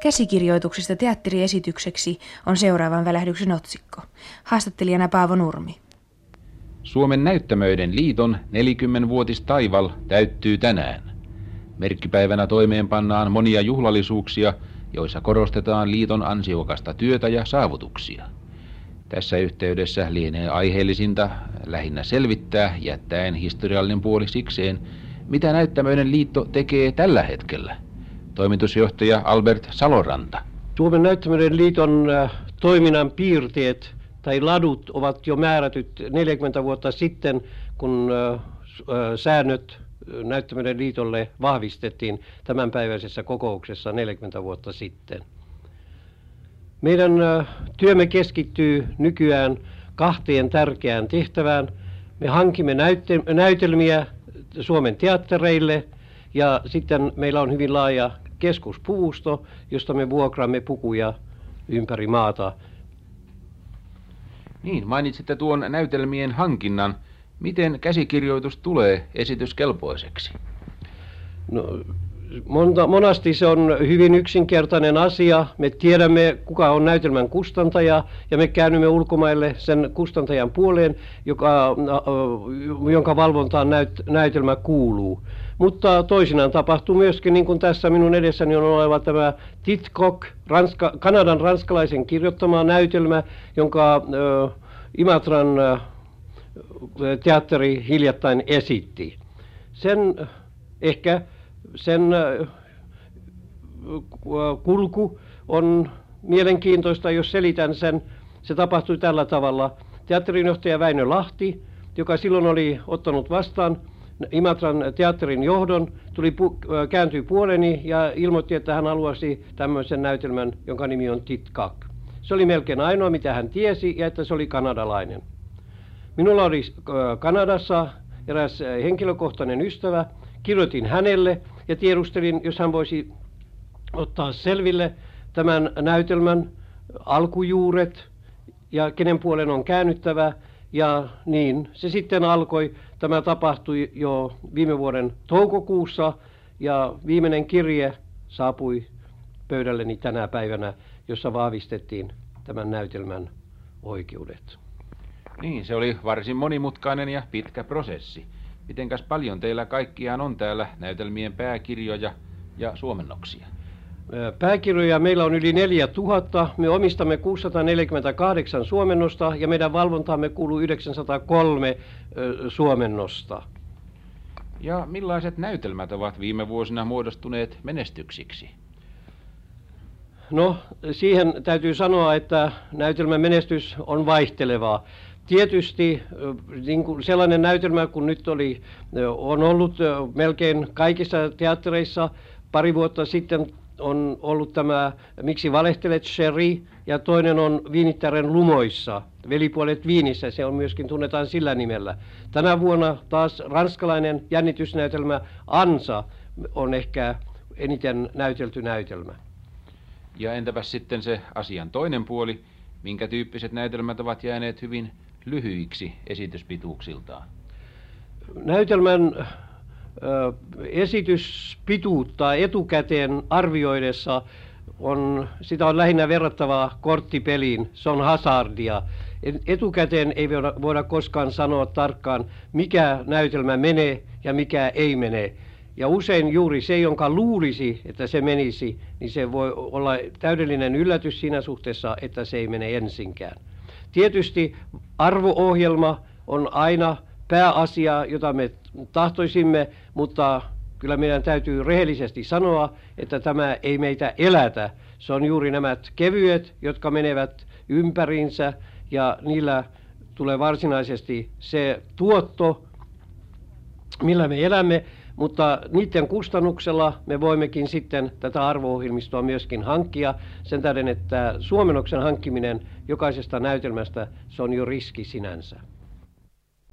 Käsikirjoituksista teatteriesitykseksi on seuraavan välähdyksen otsikko. Haastattelijana Paavo Nurmi. Suomen näyttämöiden liiton 40-vuotistaival täyttyy tänään. Merkkipäivänä toimeenpannaan monia juhlallisuuksia, joissa korostetaan liiton ansiokasta työtä ja saavutuksia. Tässä yhteydessä lienee aiheellisinta lähinnä selvittää, jättäen historiallinen puoli sikseen, mitä näyttämöiden liitto tekee tällä hetkellä. Toimitusjohtaja Albert Saloranta. Suomen näyttämöiden liiton toiminnan piirteet tai ladut ovat jo määrätyt 40 vuotta sitten, kun säännöt näyttämöiden liitolle vahvistettiin tämänpäiväisessä kokouksessa 40 vuotta sitten. Meidän työmme keskittyy nykyään kahteen tärkeään tehtävään. Me hankimme näytelmiä Suomen teattereille ja sitten meillä on hyvin laaja keskuspuvusto, josta me vuokraamme pukuja ympäri maata. Niin, mainitsitte tuon näytelmien hankinnan. Miten käsikirjoitus tulee esityskelpoiseksi? No, monasti se on hyvin yksinkertainen asia. Me tiedämme, kuka on näytelmän kustantaja, ja me käännymme ulkomaille sen kustantajan puoleen, jonka valvontaan näytelmä kuuluu. Mutta toisinaan tapahtuu myöskin, niin kuin tässä minun edessäni on oleva tämä Titcock, Kanadan ranskalaisen kirjoittama näytelmä, jonka Imatran teatteri hiljattain esitti. Sen kulku on mielenkiintoista, jos selitän sen. Se tapahtui tällä tavalla. Teatterinjohtaja Väinö Lahti, joka silloin oli ottanut vastaan Imatran teatterin johdon, kääntyi puoleni ja ilmoitti, että hän haluaisi tämmöisen näytelmän, jonka nimi on Titcock. Se oli melkein ainoa, mitä hän tiesi, ja että se oli kanadalainen. Minulla oli Kanadassa eräs henkilökohtainen ystävä. Kirjoitin hänelle ja tiedustelin, jos hän voisi ottaa selville tämän näytelmän alkujuuret ja kenen puolen on käännyttävä. Ja niin se sitten alkoi. Tämä tapahtui jo viime vuoden toukokuussa ja viimeinen kirje saapui pöydälleni tänä päivänä, jossa vahvistettiin tämän näytelmän oikeudet. Niin, se oli varsin monimutkainen ja pitkä prosessi. Mitenkäs paljon teillä kaikkiaan on täällä näytelmien pääkirjoja ja suomennoksia? Pääkirjoja meillä on yli 4000. Me omistamme 648 suomennosta ja meidän valvontaamme kuuluu 903 suomennosta. Ja millaiset näytelmät ovat viime vuosina muodostuneet menestyksiksi? No, siihen täytyy sanoa, että näytelmän menestys on vaihtelevaa. Tietysti niin kuin sellainen näytelmä kuin nyt on ollut melkein kaikissa teattereissa. Pari vuotta sitten on ollut tämä Miksi valehtelet, Sherry, ja toinen on Viinittären lumoissa, Velipuolet Viinissä, se on myöskin tunnetaan sillä nimellä. Tänä vuonna taas ranskalainen jännitysnäytelmä Ansa on ehkä eniten näytelty näytelmä. Ja entäpäs sitten se asian toinen puoli, minkä tyyppiset näytelmät ovat jääneet hyvin lyhyiksi esityspituuksiltaan? Näytelmän esityspituutta etukäteen arvioidessa sitä on lähinnä verrattavaa korttipeliin, se on hasardia. Etukäteen ei voida koskaan sanoa tarkkaan, mikä näytelmä menee ja mikä ei mene. Ja usein juuri se, jonka luulisi, että se menisi, niin se voi olla täydellinen yllätys siinä suhteessa, että se ei mene ensinkään. Tietysti arvo-ohjelma on aina pääasia, jota me tahtoisimme, mutta kyllä meidän täytyy rehellisesti sanoa, että tämä ei meitä elätä. Se on juuri nämä kevyet, jotka menevät ympäriinsä ja niillä tulee varsinaisesti se tuotto, millä me elämme, mutta niiden kustannuksella me voimmekin sitten tätä arvo-ohjelmistoa myöskin hankkia sen tähden, että suomennoksen hankkiminen jokaisesta näytelmästä, se on jo riski sinänsä.